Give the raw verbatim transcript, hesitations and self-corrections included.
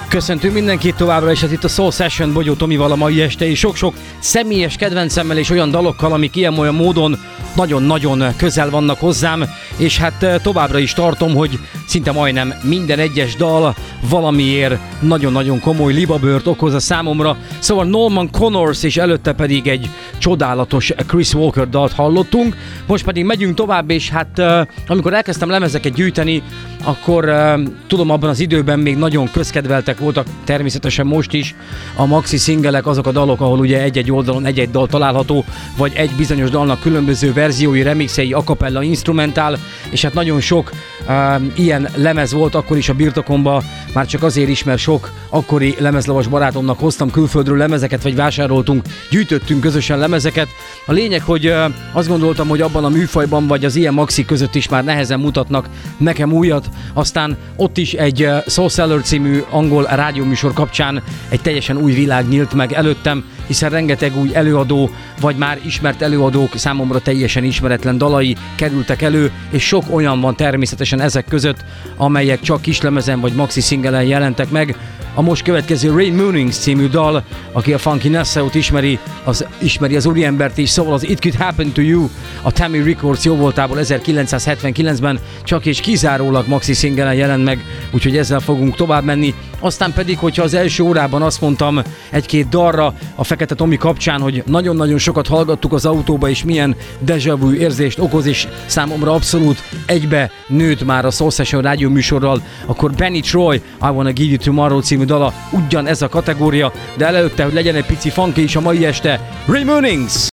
Köszöntünk mindenkit továbbra is, ez itt a Soul Session Bogyó Tomival a mai este, és sok-sok személyes kedvencemmel és olyan dalokkal, amik ilyen-olyan módon nagyon-nagyon közel vannak hozzám, és hát továbbra is tartom, hogy szinte majdnem minden egyes dal valamiért nagyon-nagyon komoly libabőrt okoz a számomra. Szóval Norman Connors, és előtte pedig egy csodálatos Chris Walker dalt hallottunk. Most pedig megyünk tovább, és hát amikor elkezdtem lemezeket gyűjteni, akkor tudom, abban az időben még nagyon közkedveltek voltak, természetesen most is a maxi singelek, azok a dalok, ahol ugye egy-egy oldalon egy-egy dal található, vagy egy bizonyos dalnak különböző verziói, remixei, a cappella, instrumentál, és hát nagyon sok uh, ilyen lemez volt akkor is a birtokomba, már csak azért is, mert sok akkori lemezlavas barátomnak hoztam külföldről lemezeket, vagy vásároltunk, gyűjtöttünk közösen lemezeket. A lényeg, hogy uh, azt gondoltam, hogy abban a műfajban, vagy az ilyen maxi között is már nehezen mutatnak nekem újat, aztán ott is egy uh, Soul Cellar című angol rádióműsor kapcsán egy teljesen új világ nyílt meg előttem, hiszen rengeteg új előadó, vagy már ismert előadók számomra teljesen ismeretlen dalai kerültek elő, és sok olyan van természetesen ezek között, amelyek csak kislemezen vagy maxi singelen jelentek meg. A most következő Rain Moonings című dal, aki a Funky Nassau-t ismeri, az ismeri az úriembert is, szóval az It Could Happen to You, a Tammy Records jóvoltából ezerkilencszázhetvenkilencben csak és kizárólag maxi singelen jelent meg, úgyhogy ezzel fogunk tovább menni. Aztán pedig, hogyha az első órában azt mondtam egy-két dalra a Fekete Tomi kapcsán, hogy nagyon-nagyon sokat hallgattuk az autóba, és milyen déjà vu érzést okoz, és számomra abszolút egybe nőtt már a Soul Session rádió műsorral, akkor Benny Troy, I Wanna Give You Tomorrow című dala ugyan ez a kategória, de előtte, hogy legyen egy pici funky is a mai este, Rain Moonings!